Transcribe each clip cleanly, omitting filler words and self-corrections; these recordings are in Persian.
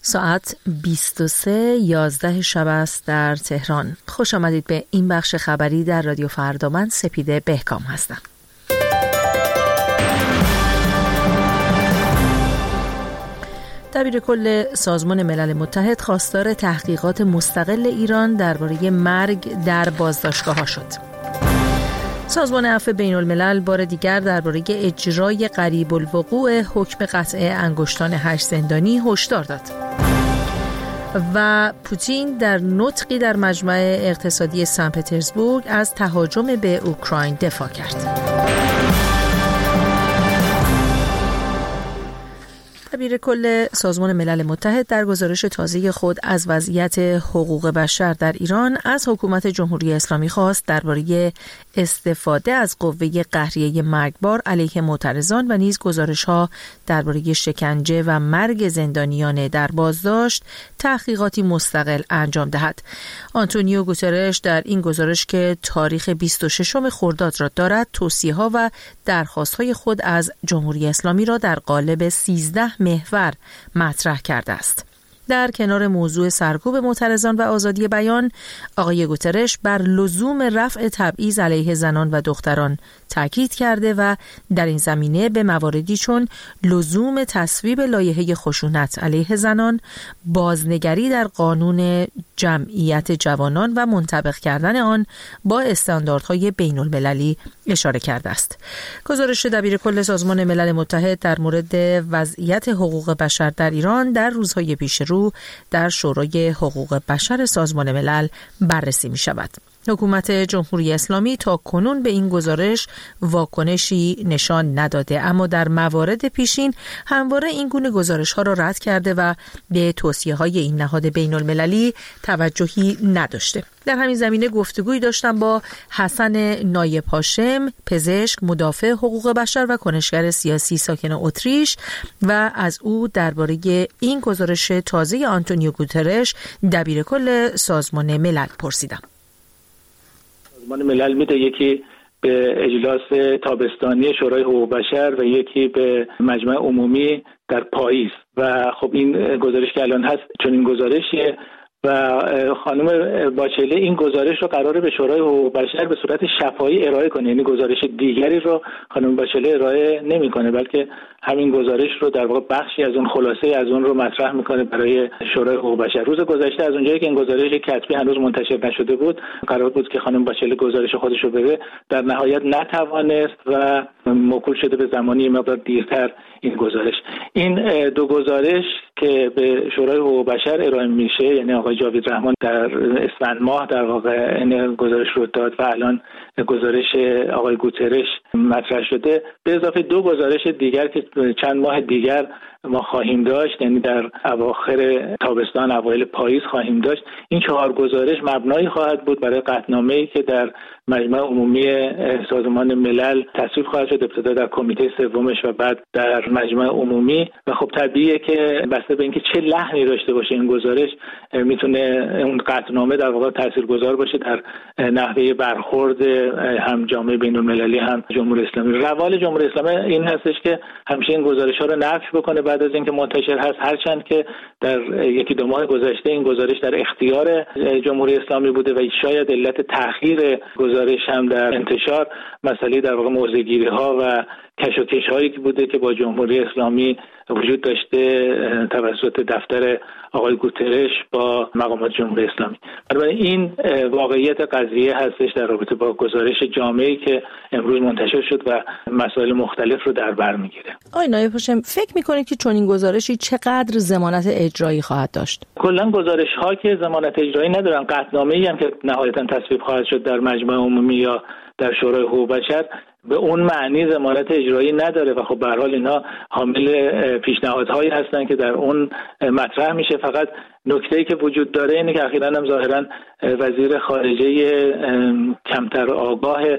ساعت 23:11 شب است در تهران. خوش آمدید به این بخش خبری در رادیو فردا. من سپیده بهکام هستم. دبیرکل سازمان ملل متحد خواستار تحقیقات مستقل ایران درباره مرگ در بازداشتگاه‌ها شد. سازمان عفو بین الملل بار دیگر درباره اجرای قریب الوقوع حکم قطع انگشتان 8 زندانی هشدار داد. و پوتین در نطقی در مجمع اقتصادی سن پترزبورگ از تهاجم به اوکراین دفاع کرد. دبیرکل سازمان ملل متحد در گزارش تازه خود از وضعیت حقوق بشر در ایران از حکومت جمهوری اسلامی خواست درباره استفاده از قوه قهریه مرگبار علیه معترضان و نیز گزارش‌ها درباره شکنجه و مرگ زندانیان در بازداشت تحقیقاتی مستقل انجام دهد. آنتونیو گوترش در این گزارش که تاریخ 26 خرداد را دارد، توصیه‌ها و درخواست‌های خود از جمهوری اسلامی را در قالب 13 محور مطرح کرده است. در کنار موضوع سرکوب معترضان و آزادی بیان، آقای گوترش بر لزوم رفع تبعیض علیه زنان و دختران تاکید کرده و در این زمینه به مواردی چون لزوم تصویب لایحه خشونت علیه زنان، بازنگری در قانون جمعیت جوانان و منطبق کردن آن با استانداردهای بین المللی اشاره کرده است. گزارش دبیرکل سازمان ملل متحد در مورد وضعیت حقوق بشر در ایران در روزهای پیش رو در شورای حقوق بشر سازمان ملل بررسی می شود. حکومت جمهوری اسلامی تا کنون به این گزارش واکنشی نشان نداده، اما در موارد پیشین همواره این گونه گزارش‌ها را رد کرده و به توصیه‌های این نهاد بین المللی توجهی نداشته. در همین زمینه گفتگویی داشتم با حسن نایب هاشم، پزشک، مدافع حقوق بشر و کنشگر سیاسی ساکن اتریش، و از او درباره این گزارش تازه آنتونیو گوترش دبیرکل سازمان ملل پرسیدم. سازمان ملل میده یکی به اجلاس تابستانی شورای حقوق بشر و یکی به مجمع عمومی در پاییز، و خب این گزارش که الان هست چون این گزارشیه و خانم باچله این گزارش رو قراره به شورای حقوق بشر به صورت شفاهی ارائه کنه، یعنی گزارش دیگری رو خانم باچله ارائه نمیکنه، بلکه همین گزارش رو در واقع بخشی از اون خلاصه از اون رو مطرح میکنه برای شورای حقوق بشر. روز گذشته از اونجایی که این گزارش کتبی هنوز منتشر نشده بود، قرار بود که خانم باچله گزارش خودش رو بده، در نهایت نتوانست و موکول شده به زمانی مقدار دیرتر این گزارش. این دو گزارش که به شورای حقوق بشر ارائه میشه، یعنی آقای جاوید رحمان در اسفند ماه در واقع این گزارش رو داد و الان گزارش آقای گوترش مطرح شده، به اضافه دو گزارش دیگر که چند ماه دیگر ما خواهیم داشت، یعنی در اواخر تابستان اوایل پاییز خواهیم داشت. این 4 گزارش مبنایی خواهد بود برای قطعنامه‌ای که در مجمع عمومی سازمان ملل تصویب خواهد شد، ابتدا در کمیته سومش و بعد در مجمع عمومی. و خب طبیعیه که بسته به اینکه چه لحنی داشته باشه این گزارش، میتونه اون قطعنامه در واقع تاثیرگذار باشه در نحوه برخورد هم جامعه بین‌المللی هم جمهوری اسلامی. روال جمهوری اسلامی این هستش که همیشه این گزارش‌ها رو نفی بکنه بعد از اینکه منتشر هست، هرچند که در یکی دو ماه گذشته این گزارش در اختیار جمهوری اسلامی بوده و شاید علت تأخیر گزارش هم در انتشار مسئله در واقع موضع‌گیری‌ها و کشاکش‌هایی که بوده که با جمهوری اسلامی وجود داشته توسط دفتر آقای گوترش با مقامات جمهوری اسلامی. بنابراین این واقعیت قضیه هستش در رابطه با گزارش جامعی که امروز منتشر شد و مسائل مختلف رو در بر میگیره. آقای نایب هاشم، فکر میکنید که چون این گزارشی چقدر ضمانت اجرایی خواهد داشت؟ کلا گزارش‌ها که ضمانت اجرایی ندارن، قطعنامه‌ای هم که نهایتاً تصویب خواهد شد در مجمع عمومی یا در شورای حقوق بشر به اون معنی ضمانت اجرایی نداره و خب به هر حال اینا حامل پیشنهادهایی هستن که در اون مطرح میشه. فقط نکته‌ای که وجود داره اینه که اخیراً هم ظاهراً وزیر خارجه کمتر آگاه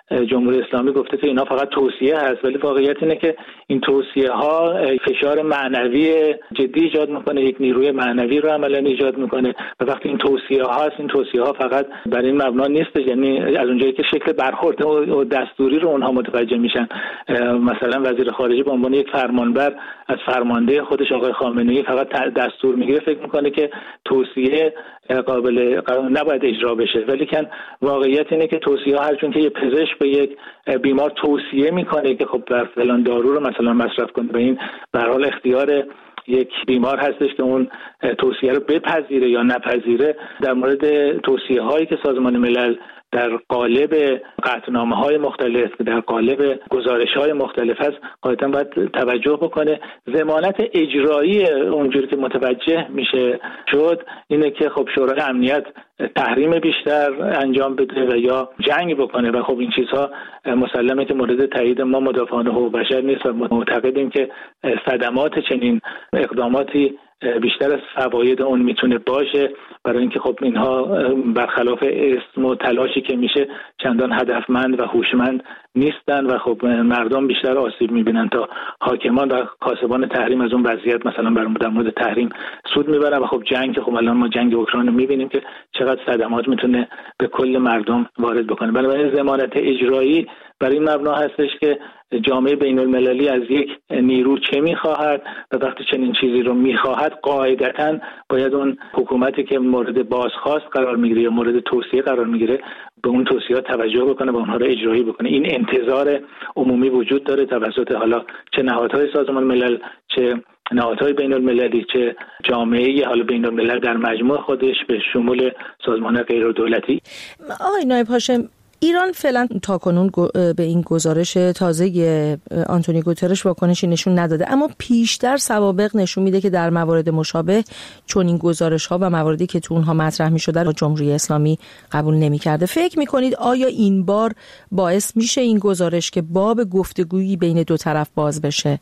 جمهوری اسلامی گفته که اینا فقط توصیه هست، ولی واقعیت اینه که این توصیه ها فشار معنوی جدی ایجاد میکنه، یک نیروی معنوی رو عملا ایجاد میکنه و وقتی این توصیه ها هست، این توصیه ها فقط بر این مبنا نیست، یعنی از اونجایی که شکل برخورد و دستوری رو اونها متوجه میشن. مثلا وزیر خارجه به عنوان یک فرمانبر از فرمانده خودش آقای خامنه‌ای فقط دستور میگیره، فکر میکنه که توصیه نباید اجرا بشه، ولی که واقعیت اینه که توصیه هر چون که یه پزشک به یک بیمار توصیه میکنه که خب فلان دارو رو مثلا مصرف کنه، به این به هر حال اختیار یک بیمار هستش که اون توصیه رو بپذیره یا نپذیره. در مورد توصیه هایی که سازمان ملل در قالب قطعنامه‌های مختلف، در قالب گزارش‌های مختلف هست، قاعدتاً باید توجه بکنه. ضمانت اجرایی اونجوری که متوجه میشه شد اینه که خب شورای امنیت تحریم بیشتر انجام بده و یا جنگ بکنه و خب این چیزها مسلمه که مورد تایید ما مدافعان حقوق بشر نیست و معتقدیم که صدمات چنین اقداماتی بیشتر از فواید اون میتونه باشه، برای اینکه خب اینها برخلاف اسم و تلاشی که میشه چندان هدفمند و هوشمند نیستن و خب مردم بیشتر آسیب میبینن تا حاکمان و کاسبان تحریم از اون وضعیت مثلا در مورد تحریم سود میبرن و خب جنگ، خب الان ما جنگ اوکراین رو میبینیم که چقدر صدمات میتونه به کل مردم وارد بکنه. بنابراین ضمانت اجرایی برای این مبنا هستش که جامعه بین المللی از یک نیرو چه میخواهد و وقتی چنین چیزی رو میخواهد قاعدتاً باید اون حکومتی که مورد بازخواست قرار میگیره یا مورد توصیه قرار میگیره به اون توصیه‌ها توجه بکنه و اونها رو اجرایی بکنه. این انتظار عمومی وجود داره توسط حالا چه نهادهای سازمان ملل، چه نهادهای بین المللی، چه جامعه حالا بین الملل در مجموع خودش به شمول سازمان غیر دولتی. آقای نایب هاشم، ایران فعلا تاکنون به این گزارش تازه آنتونی گوترش واکنشی نشون نداده، اما پیشتر سوابق نشون میده که در موارد مشابه چون این گزارش ها و مواردی که تو اونها مطرح میشده رو جمهوری اسلامی قبول نمیکرده. فکر میکنید آیا این بار باعث میشه این گزارش که باب گفتگویی بین دو طرف باز بشه؟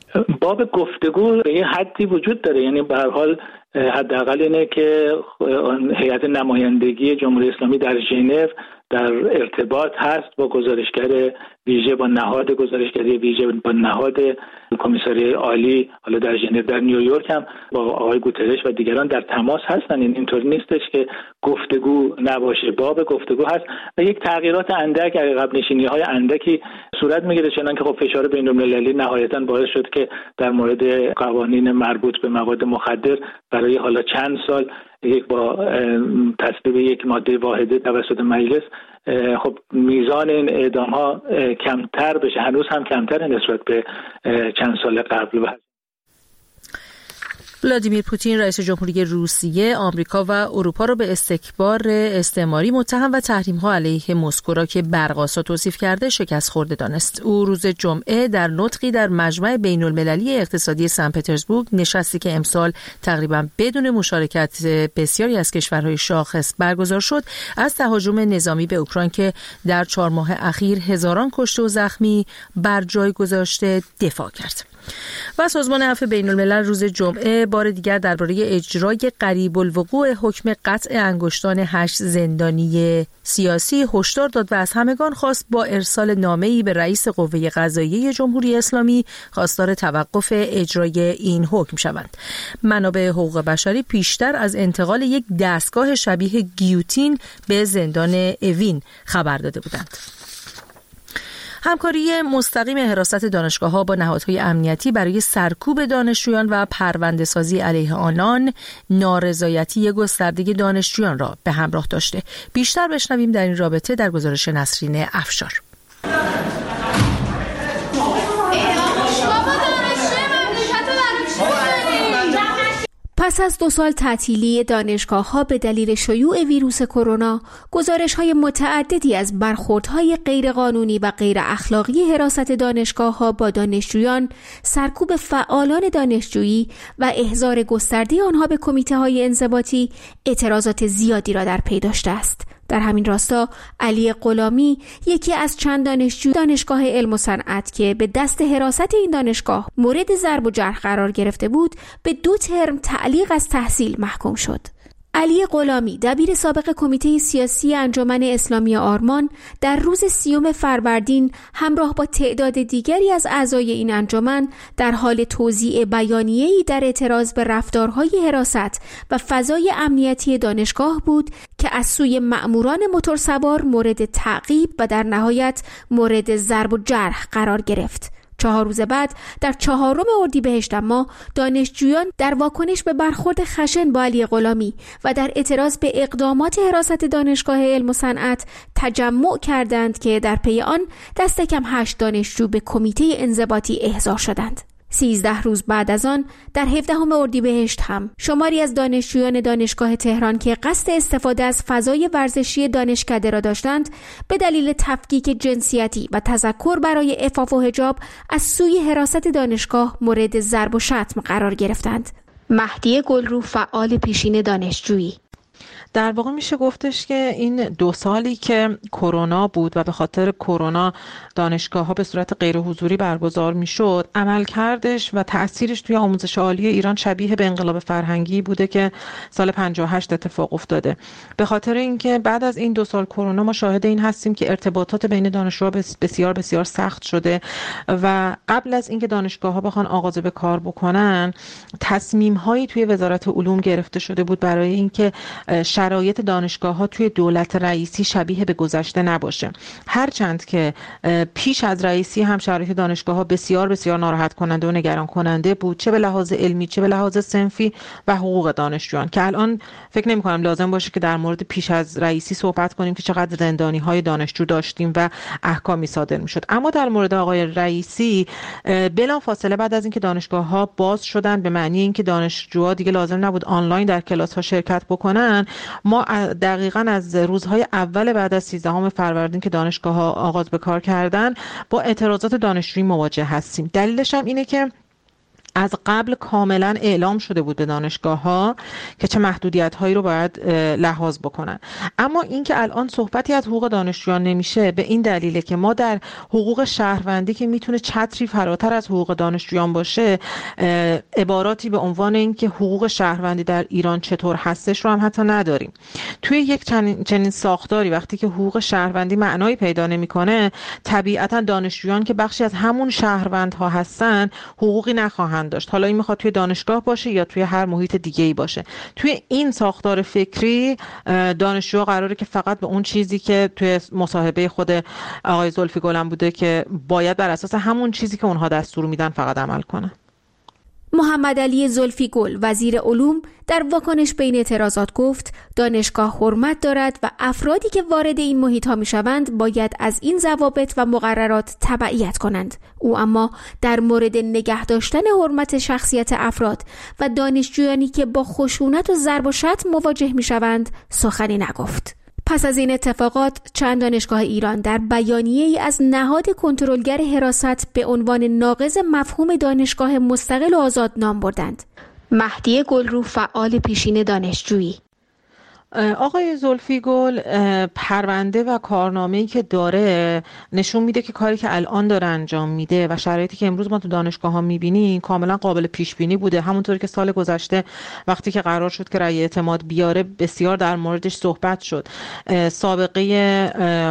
باب گفتگو به یه حدی وجود داره، یعنی به هر حال حداقل اینه که هیئت نمایندگی جمهوری اسلامی در ژنو در ارتباط هست با گزارشگر ویژه، با نهاد گزارشگری ویژه، با نهاد کمیساری عالی حالا در ژنو، در نیویورک هم با آقای گوترش و دیگران در تماس هستن. اینطوری نیستش که گفتگو نباشه، باب گفتگو هست و یک تغییرات اندک، عقب نشینی‌های اندکی صورت میگیره، چنانکه خب فشار بین‌المللی نهایتاً باعث شد که در مورد قوانین مربوط به مواد مخدر برای حالا چند سال با تصویب یک ماده واحده توسط مجلس خب میزان این اعدام ها کمتر بشه، هنوز هم کمتر نسبت به چند سال قبل. ولادیمیر پوتین رئیس جمهوری روسیه آمریکا و اروپا را به استکبار استعماری متهم و تحریم‌ها علیه مسکو را که برق‌آسا توصیف کرده شکست خورده دانست. او روز جمعه در نطقی در مجمع بین‌المللی اقتصادی سن پترزبورگ، نشستی که امسال تقریباً بدون مشارکت بسیاری از کشورهای شاخص برگزار شد، از تهاجم نظامی به اوکراین که در 4 ماه اخیر هزاران کشته و زخمی بر جای گذاشته دفاع کرد. و سازمان عفو بین الملل روز جمعه بار دیگر درباره اجرای قریب الوقوع حکم قطع انگشتان 8 زندانی سیاسی هشدار داد و از همگان خواست با ارسال نامه‌ای به رئیس قوه قضاییه جمهوری اسلامی خواستار توقف اجرای این حکم شوند. منابع حقوق بشری پیشتر از انتقال یک دستگاه شبیه گیوتین به زندان اوین خبر داده بودند. همکاری مستقیم حراست دانشگاه‌ها با نهادهای امنیتی برای سرکوب دانشجویان و پرونده‌سازی علیه آنان نارضایتی گسترده دانشجویان را به همراه داشته. بیشتر بشنویم در این رابطه در گزارش نسرین افشار. پس از 2 سال تعطیلی دانشگاه‌ها به دلیل شیوع ویروس کرونا، گزارش‌های متعددی از برخوردهای غیرقانونی و غیر اخلاقی حراست دانشگاه‌ها با دانشجویان، سرکوب فعالان دانشجویی و احضار گسترده آنها به کمیته‌های انضباطی اعتراضات زیادی را در پی داشته است. در همین راستا علی غلامی، یکی از چند دانشجو دانشگاه علم و صنعت که به دست حراست این دانشگاه مورد ضرب و جرح قرار گرفته بود، به 2 ترم تعلیق از تحصیل محکوم شد. علی غلامی، دبیر سابق کمیته سیاسی انجمن اسلامی آرمان، در روز 30 فروردین همراه با تعداد دیگری از اعضای این انجمن در حال توزیع بیانیه‌ای در اعتراض به رفتارهای حراست و فضای امنیتی دانشگاه بود که از سوی مأموران موتورسوار مورد تعقیب و در نهایت مورد ضرب و جرح قرار گرفت. 4 روز بعد در 4 اردیبهشت ماه دانشجویان در واکنش به برخورد خشن با علی غلامی و در اعتراض به اقدامات حراست دانشگاه علم و صنعت تجمع کردند که در پی آن دست کم 8 دانشجو به کمیته انضباطی احضار شدند. 13 روز بعد از آن در 17 اردیبهشت هم شماری از دانشجویان دانشگاه تهران که قصد استفاده از فضای ورزشی دانشکده را داشتند به دلیل تفکیک جنسیتی و تذکر برای عفاف و حجاب از سوی حراست دانشگاه مورد ضرب و شتم قرار گرفتند. مهدی گلرو، فعال پیشین دانشجویی: در واقع میشه گفتش که این 2 سالی که کرونا بود و به خاطر کرونا دانشگاه‌ها به صورت غیر حضوری برگزار میشد، عملکردش و تأثیرش توی آموزش عالی ایران شبیه به انقلاب فرهنگی بوده که سال 58 اتفاق افتاده. به خاطر اینکه بعد از این 2 سال کرونا ما شاهد این هستیم که ارتباطات بین دانشجوها بسیار بسیار سخت شده و قبل از اینکه دانشگاه‌ها بخوان آغاز به کار بکنن، تصمیم‌هایی توی وزارت علوم گرفته شده بود برای اینکه شرایط دانشگاه‌ها توی دولت رئیسی شبیه به گذشته نباشه. هرچند که پیش از رئیسی هم شرایط دانشگاه‌ها بسیار بسیار ناراحت کننده و نگران کننده بود، چه به لحاظ علمی چه به لحاظ صنفی و حقوق دانشجویان، که الان فکر نمی‌کنم لازم باشه که در مورد پیش از رئیسی صحبت کنیم که چقدر زندانی‌های دانشجو داشتیم و احکامی صادر می‌شد. اما در مورد آقای رئیسی بلافاصله بعد از اینکه دانشگاه‌ها باز شدن، به معنی اینکه دانشجوها دیگه لازم نبود آنلاین در کلاس‌ها شرکت بکنن، ما دقیقاً از روزهای اول بعد از 13 فروردین که دانشگاه‌ها آغاز به کار کردن با اعتراضات دانشجویی مواجه هستیم. دلیلش هم اینه که از قبل کاملا اعلام شده بود به دانشگاه‌ها که چه محدودیت‌هایی رو باید لحاظ بکنن. اما اینکه الان صحبتی از حقوق دانشجویان نمیشه به این دلیله که ما در حقوق شهروندی که میتونه چتری فراتر از حقوق دانشجویان باشه، عباراتی به عنوان اینکه حقوق شهروندی در ایران چطور هستش رو هم حتی نداریم. توی یک چنین ساختاری وقتی که حقوق شهروندی معنایی پیدا نمی‌کنه، طبیعتاً دانشجویان که بخشی از همون شهروندها هستن حقوقی نخواهند داشت. حالا این میخواد توی دانشگاه باشه یا توی هر محیط دیگه‌ای باشه. توی این ساختار فکری دانشجوها قراره که فقط به اون چیزی که توی مصاحبه خود آقای زلفی گل هم بوده که باید بر اساس همون چیزی که اونها دستور میدن فقط عمل کنن. محمد علی زلفی گل، وزیر علوم، در واکنش به این اعتراضات گفت دانشگاه حرمت دارد و افرادی که وارد این محیط ها می شوند باید از این ضوابط و مقررات تبعیت کنند. او اما در مورد نگه داشتن حرمت شخصیت افراد و دانشجویانی که با خشونت و ضرب و شتم مواجه می شوند سخنی نگفت. پس از این اتفاقات چند دانشگاه ایران در بیانیه‌ای از نهاد کنترلگر حراست به عنوان ناقض مفهوم دانشگاه مستقل و آزاد نام بردند. مهدی گلرو، فعال پیشین دانشجویی: آقای زلفی گل پرونده و کارنامه‌ای که داره نشون میده که کاری که الان داره انجام میده و شرایطی که امروز ما تو دانشگاه‌ها میبینیم کاملا قابل پیش بینی بوده. همونطور که سال گذشته وقتی که قرار شد که رأی اعتماد بیاره بسیار در موردش صحبت شد. سابقه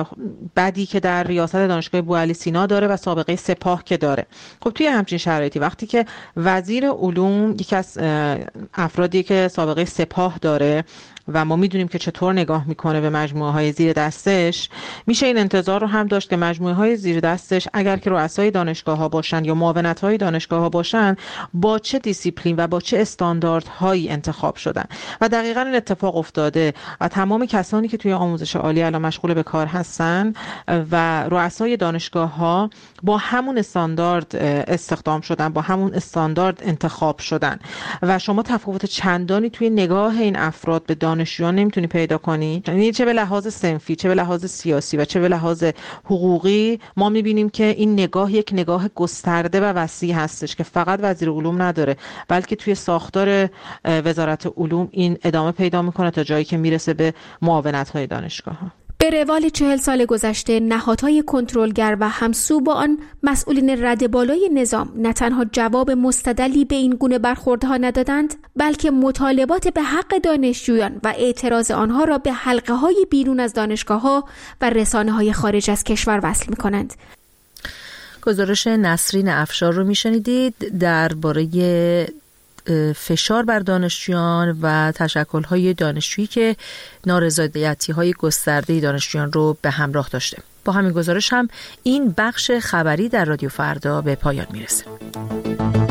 بدی که در ریاست دانشگاه بوعلی سینا داره و سابقه سپاه که داره. خب توی همچین شرایطی وقتی که وزیر علوم یکی از افرادی که سابقه سپاه داره و ما میدونیم که چطور نگاه میکنه به مجموعه های زیر دستش، میشه این انتظار رو هم داشت که مجموعه های زیر دستش اگر که رؤسای دانشگاه ها باشن یا معاونت های دانشگاه ها باشن با چه دیسیپلین و با چه استانداردهایی انتخاب شدن و دقیقاً این اتفاق افتاده و تمام کسانی که توی آموزش عالی الان مشغول به کار هستن و رؤسای دانشگاه ها با همون استاندارد استخدام شدن، با همون استاندارد انتخاب شدن و شما تفاوت چندانی توی نگاه این افراد به دانشجویان نمیتونی پیدا کنی. یعنی چه به لحاظ صنفی، چه به لحاظ سیاسی و چه به لحاظ حقوقی ما میبینیم که این نگاه یک نگاه گسترده و وسیع هستش که فقط وزیر علوم نداره، بلکه توی ساختار وزارت علوم این ادامه پیدا میکنه تا جایی که میرسه به معاونت‌های دانشگاه‌ها. به روال 40 سال گذشته نهادهای کنترلگر و همسو با آن مسئولین رده بالای نظام نه تنها جواب مستدلی به این گونه برخوردها ندادند، بلکه مطالبات به حق دانشجویان و اعتراض آنها را به حلقه‌های بیرون از دانشگاه‌ها و رسانه‌های خارج از کشور وصل می‌کنند. گزارش نسرین افشار رو میشنیدید درباره فشار بر دانشجویان و تشکل‌های دانشجویی که نارضایتی‌های گسترده دانشجویان رو به همراه داشته. با همین گزارش هم این بخش خبری در رادیو فردا به پایان میرسه.